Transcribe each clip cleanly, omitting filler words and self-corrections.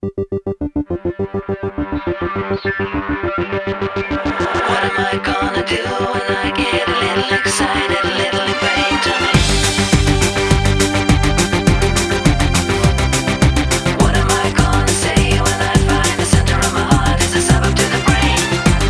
What am I gonna do when I get a little excited, a little in pain? Tell me. What am I gonna say when I find the center of my heart is a suburb to the brain?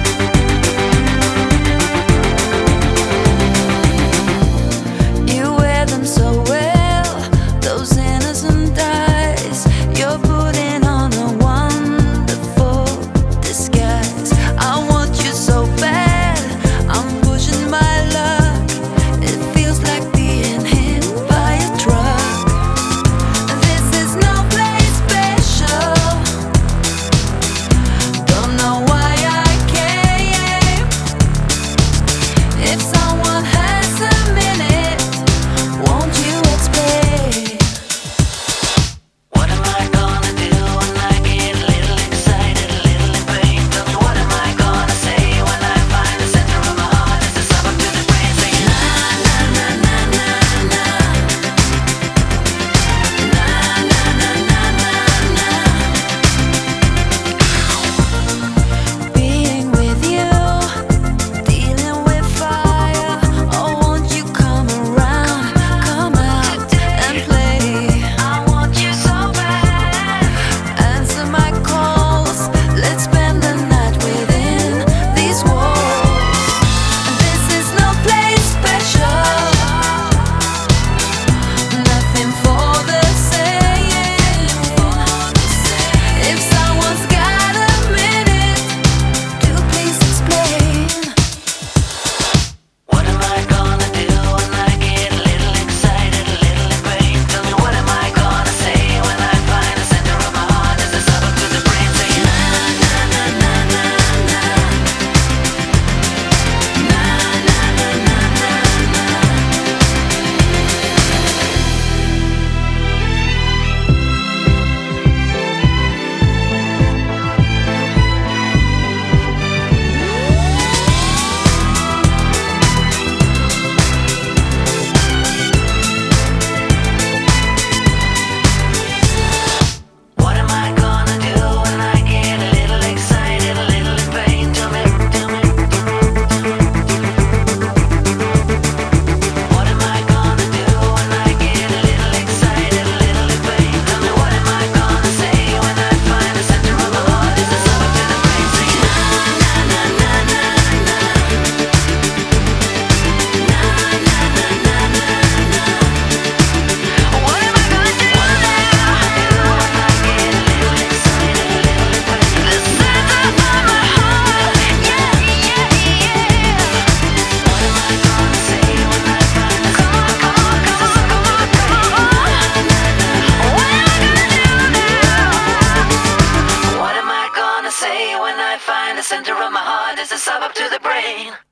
You wear them so well, those innocent eyes. You're putting on a wonderful disguise. I want you so bad, I'm pushing my luck. It feels like being hit by a truck. This is no place special. Don't know why I came. If someone has a minute, won't you explain? What am I gonna do when I get a little excited, a little in pain? Tell me, what am I gonna say when I find the center of my heart is a suburb to the brain? Saying na na na na na na, na na na na na na. Being with you, dealing with fire. Oh, won't you come around, come out and play? I want you so bad. Answer my calls, let's spend the night within these walls. This is no place special, nothing for the saying. If someone's got a minute, do please explain. What am I gonna do when I get a little excited, a little in pain? Tell me, what am I gonna say when I find the center of my heart is a suburb to the brain? Saying na na na na na na, na na na na na na. What am I gonna do when I get a little excited, a little in pain? Tell me, tell me. What am I gonna do when I get a little excited, a little in pain? Tell me, what am I gonna say when I find the center of my heart is a suburb to the brain? Saying na na na na na na, na na na na na na. What am I gonna do now? When I get a little excited, a little in pain? The center of my heart, yeah, yeah, yeah. What am I gonna say when I find the center of my heart is a suburb to the brain? What am I gonna do now? What am I gonna say when I find the center of my heart is a suburb to the brain?